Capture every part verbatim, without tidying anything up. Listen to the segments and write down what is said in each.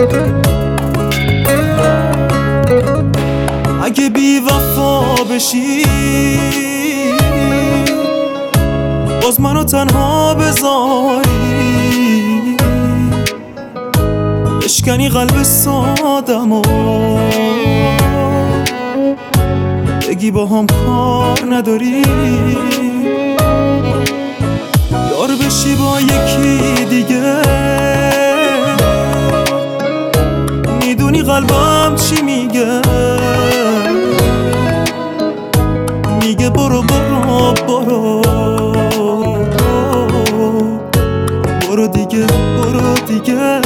اگه بی وفا بشی باز منو تنها بذاری، بشکنی قلب سادمو، بگی با هم کار نداری، یار بشی با یکی دیگه. میدونی قلبم چی میگه؟ میگه برو برو برو برو دیگه، برو دیگه.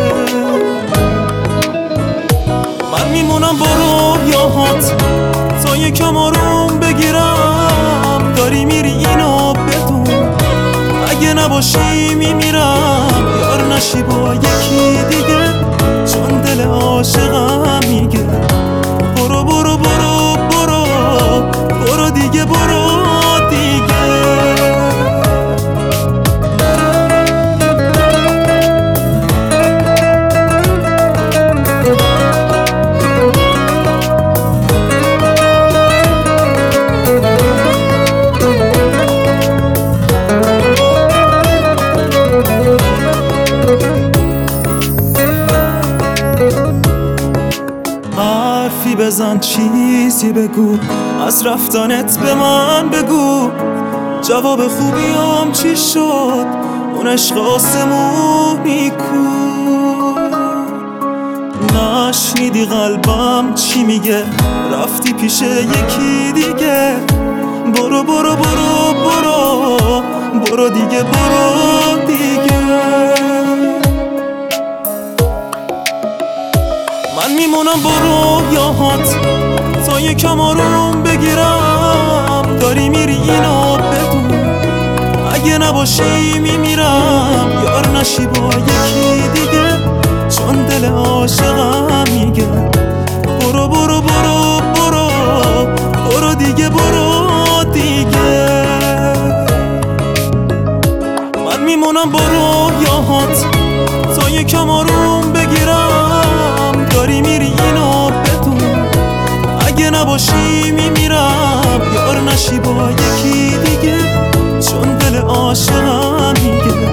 من میمونم با رویاهات تا یکم آروم بگیرم، داری میری اینو بدون، اگه نباشی میمیرم، یار نشی با یکی دیگه، چون دل عاشقم میگه برو برو برو برو برو دیگه، برو دیگه. حرفی بزن، چیزی بگو، از رفتنت به من بگو، جواب خوبیام چی شد، اون عشق آسمونی کو؟ نشنیدی قلبم چی میگه؟ رفتی پیش یکی دیگه، برو برو برو برو برو دیگه، برو دیگه. من میمونم با رویاهات تا یکم آروم بگیرم، داری میری اینو بدون، اگه نباشی میمیرم، یار نشی با یکی دیگه، چون دل عاشقم میگه برو برو برو برو برو دیگه، برو دیگه. من میمونم با رویاهات تا یکم آروم بگیرم، داری میری اینو بدون، اگه نباشی میمیرم، یار نشی با یکی دیگه، چون دل عاشقم میگه